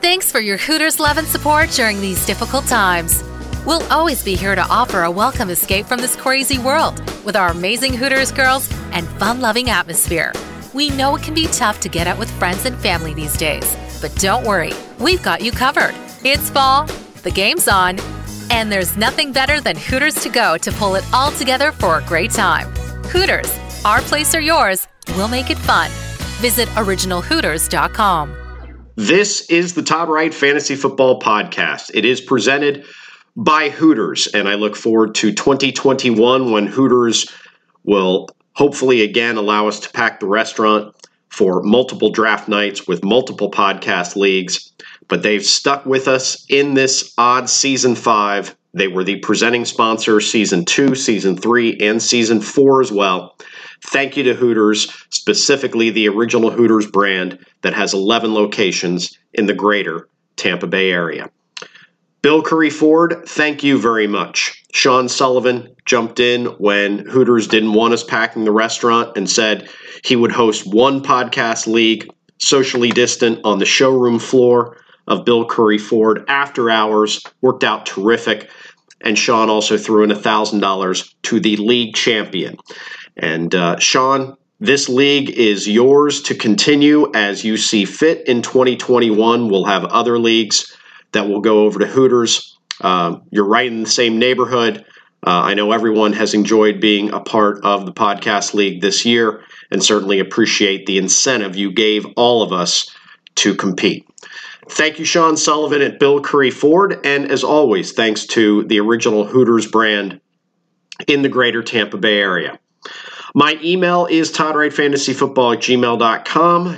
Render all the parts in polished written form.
Thanks for your Hooters love and support during these difficult times. We'll always be here to offer a welcome escape from this crazy world with our amazing Hooters girls and fun-loving atmosphere. We know it can be tough to get out with friends and family these days, but don't worry, we've got you covered. It's fall, the game's on, and there's nothing better than Hooters to go to pull it all together for a great time. Hooters, our place or yours, we'll make it fun. Visit originalhooters.com. This is the Todd Wright Fantasy Football Podcast. It is presented by Hooters, and I look forward to 2021 when Hooters will hopefully again allow us to pack the restaurant for multiple draft nights with multiple podcast leagues. But they've stuck with us in this odd Season 5. They were the presenting sponsor Season 2, Season 3, and Season 4 as well. Thank you to Hooters, specifically the original Hooters brand that has 11 locations in the greater Tampa Bay area. Bill Curry Ford, thank you very much. Sean Sullivan jumped in when Hooters didn't want us packing the restaurant and said he would host one podcast league, socially distant, on the showroom floor of Bill Curry Ford after hours. Worked out terrific. And Sean also threw in $1,000 to the league champion. And Sean, this league is yours to continue as you see fit in 2021. We'll have other leagues that will go over to Hooters. You're right in the same neighborhood. I know everyone has enjoyed being a part of the podcast league this year and certainly appreciate the incentive you gave all of us to compete. Thank you, Sean Sullivan at Bill Curry Ford. And as always, thanks to the original Hooters brand in the greater Tampa Bay area. My email is toddwrightfantasyfootball@gmail.com,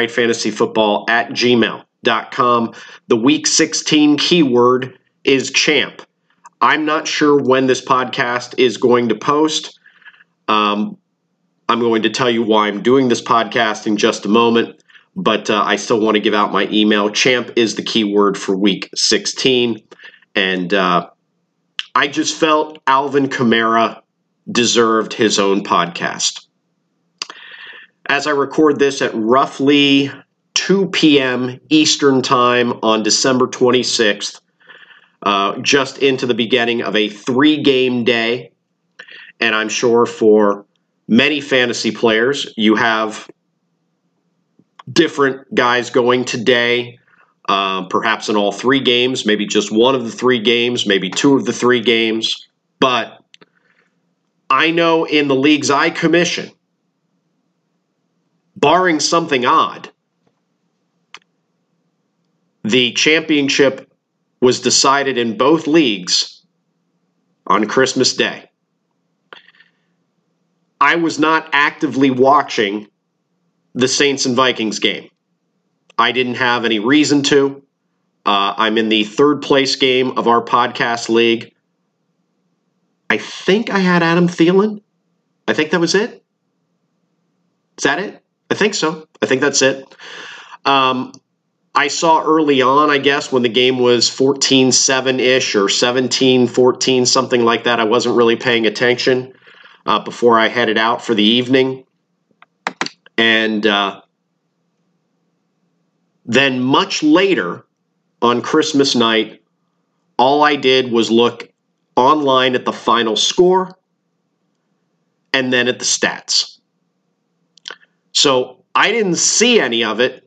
toddwrightfantasyfootball@gmail.com. The Week 16 keyword is champ. I'm not sure when this podcast is going to post. I'm going to tell you why I'm doing this podcast in just a moment, but I still want to give out my email. Champ is the keyword for Week 16, and I just felt Alvin Kamara deserved his own podcast. As I record this at roughly 2 p.m. Eastern Time on December 26th, just into the beginning of a 3-game day, and I'm sure for many fantasy players, you have different guys going today, perhaps in all 3 games, maybe just one of the 3 games, maybe 2 of the 3 games, but I know in the leagues I commission, barring something odd, the championship was decided in both leagues on Christmas Day. I was not actively watching the Saints and Vikings game. I didn't have any reason to. I'm in the 3rd place game of our podcast league. I think I had Adam Thielen. I think that was it. Is that it? I think so. I think that's it. I saw early on, I guess, when the game was 14-7-ish or 17-14, something like that. I wasn't really paying attention before I headed out for the evening. And then much later on Christmas night, all I did was look online at the final score and then at the stats. So I didn't see any of it,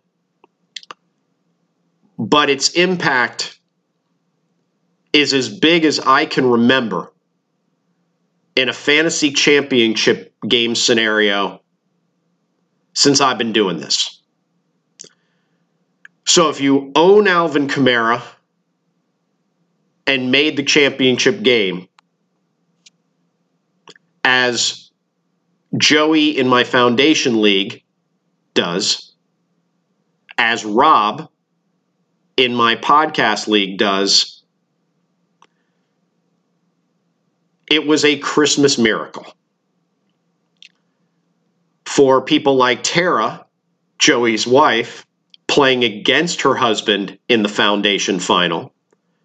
but its impact is as big as I can remember in a fantasy championship game scenario since I've been doing this. So if you own Alvin Kamara and made the championship game, as Joey in my foundation league does, as Rob in my podcast league does, it was a Christmas miracle. For people like Tara, Joey's wife, playing against her husband in the foundation final,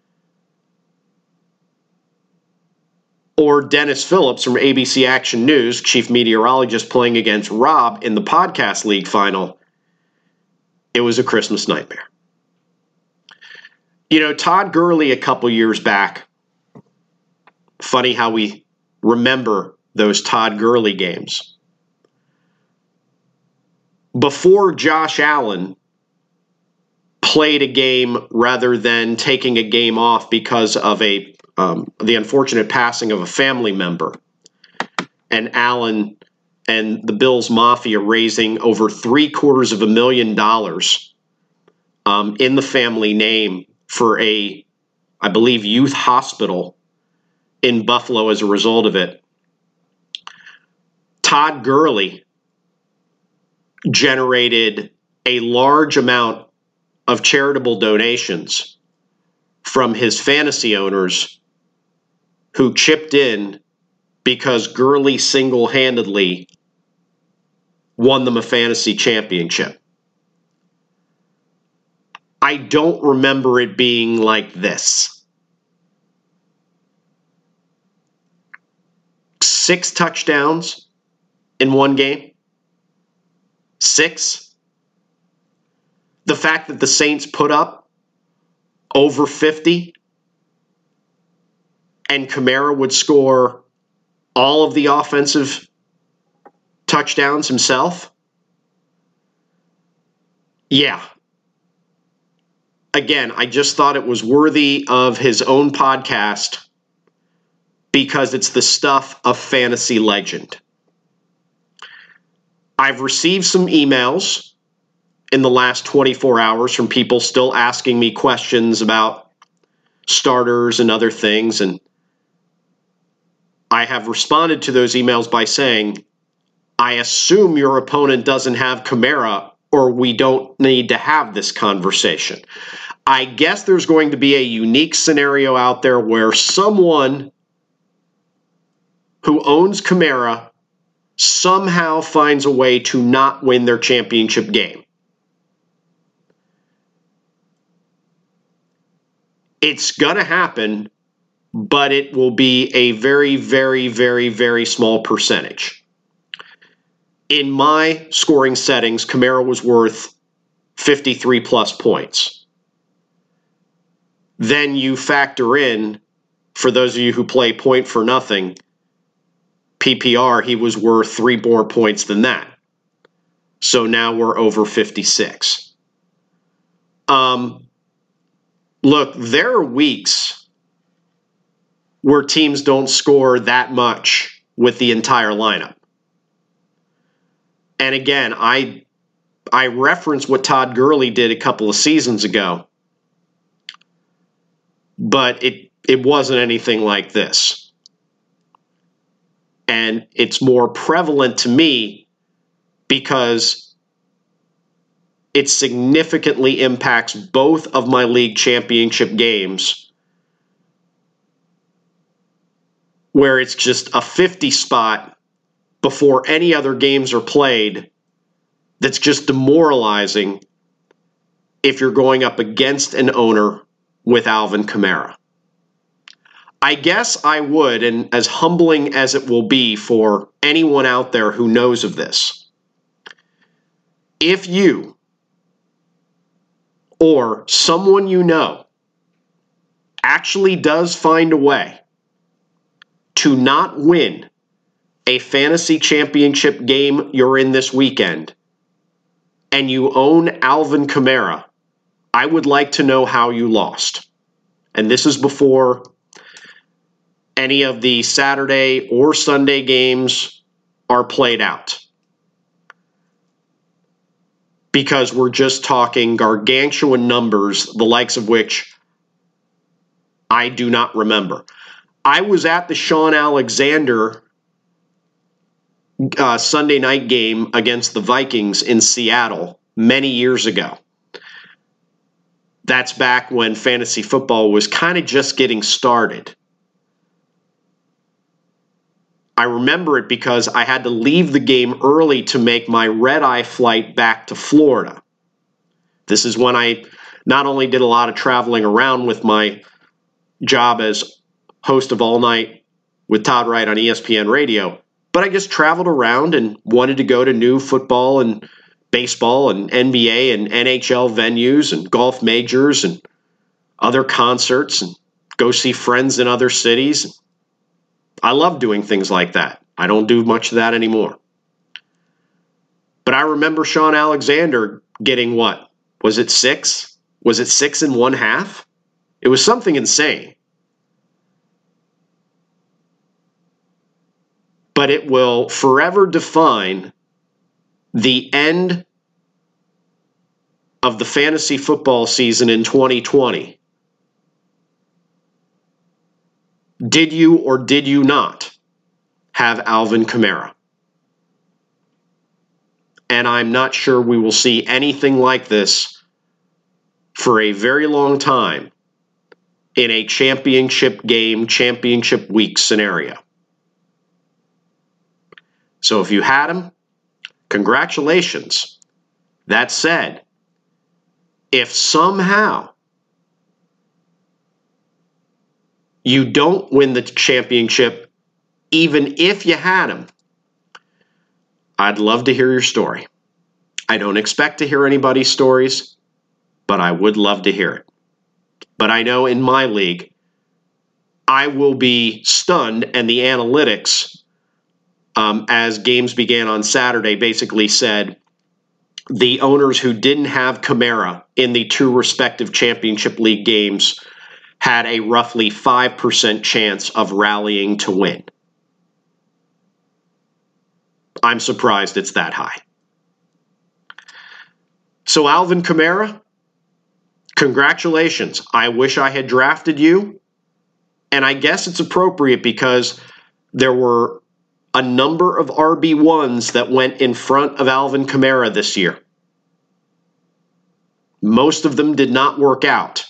or Dennis Phillips from ABC Action News, chief meteorologist, playing against Rob in the podcast league final, it was a Christmas nightmare. Todd Gurley a couple years back, funny how we remember those Todd Gurley games. Before Josh Allen played a game rather than taking a game off because of the unfortunate passing of a family member, and Allen and the Bills Mafia raising over $750,000 in the family name for I believe, youth hospital in Buffalo as a result of it. Todd Gurley generated a large amount of charitable donations from his fantasy owners who chipped in because Gurley single-handedly won them a fantasy championship. I don't remember it being like this. 6 touchdowns in one game. 6. The fact that the Saints put up over 50 and Kamara would score all of the offensive touchdowns himself. Yeah. Again, I just thought it was worthy of his own podcast because it's the stuff of fantasy legend. I've received some emails in the last 24 hours from people still asking me questions about starters and other things, and I have responded to those emails by saying, I assume your opponent doesn't have Kamara, or we don't need to have this conversation. I guess there's going to be a unique scenario out there where someone who owns Kamara somehow finds a way to not win their championship game. It's going to happen, but it will be a very, very, very, very small percentage. In my scoring settings, Kamara was worth 53 plus points. Then you factor in, for those of you who play point for nothing, PPR, he was worth 3 more points than that. So now we're over 56. Look, there are weeks where teams don't score that much with the entire lineup. And again, I referenced what Todd Gurley did a couple of seasons ago, but it wasn't anything like this. And it's more prevalent to me because it significantly impacts both of my league championship games, where it's just a 50 spot before any other games are played that's just demoralizing if you're going up against an owner with Alvin Kamara. I guess I would, and as humbling as it will be for anyone out there who knows of this, if you or someone you know actually does find a way to not win a fantasy championship game you're in this weekend, and you own Alvin Kamara, I would like to know how you lost. And this is before any of the Saturday or Sunday games are played out, because we're just talking gargantuan numbers, the likes of which I do not remember. I was at the Sean Alexander Sunday night game against the Vikings in Seattle many years ago. That's back when fantasy football was kind of just getting started. I remember it because I had to leave the game early to make my red-eye flight back to Florida. This is when I not only did a lot of traveling around with my job as host of All Night with Todd Wright on ESPN Radio, but I just traveled around and wanted to go to new football and baseball and NBA and NHL venues and golf majors and other concerts and go see friends in other cities. I love doing things like that. I don't do much of that anymore. But I remember Sean Alexander getting what? Was it 6? Was it 6 1/2? It was something insane. But it will forever define the end of the fantasy football season in 2020. Did you or did you not have Alvin Kamara? And I'm not sure we will see anything like this for a very long time in a championship game, championship week scenario. So if you had him, congratulations. That said, if somehow you don't win the championship, even if you had him, I'd love to hear your story. I don't expect to hear anybody's stories, but I would love to hear it. But I know in my league, I will be stunned, and the analytics, as games began on Saturday, basically said the owners who didn't have Kamara in the 2 respective championship league games had a roughly 5% chance of rallying to win. I'm surprised it's that high. So Alvin Kamara, congratulations. I wish I had drafted you. And I guess it's appropriate because there were a number of RB1s that went in front of Alvin Kamara this year. Most of them did not work out.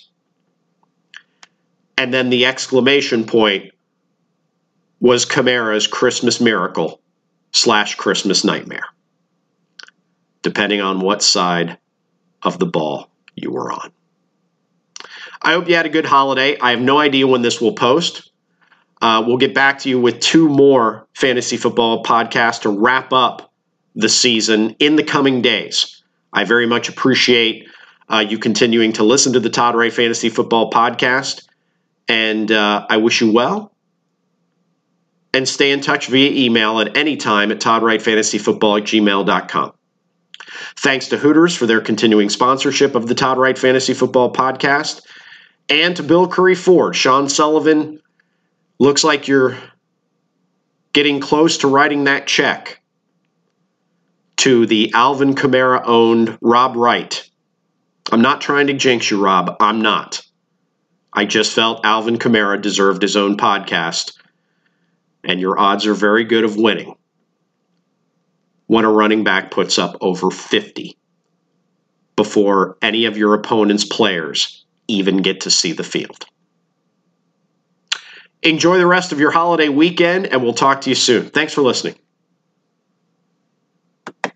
And then the exclamation point was Kamara's Christmas miracle / Christmas nightmare, depending on what side of the ball you were on. I hope you had a good holiday. I have no idea when this will post. We'll get back to you with 2 more fantasy football podcasts to wrap up the season in the coming days. I very much appreciate you continuing to listen to the Todd Wright Fantasy Football Podcast, and I wish you well. And stay in touch via email at any time at toddwrightfantasyfootball@gmail.com. Thanks to Hooters for their continuing sponsorship of the Todd Wright Fantasy Football Podcast, and to Bill Curry Ford. Sean Sullivan, looks like you're getting close to writing that check to the Alvin Kamara-owned Rob Wright. I'm not trying to jinx you, Rob. I'm not. I just felt Alvin Kamara deserved his own podcast, and your odds are very good of winning when a running back puts up over 50 before any of your opponent's players even get to see the field. Enjoy the rest of your holiday weekend, and we'll talk to you soon. Thanks for listening.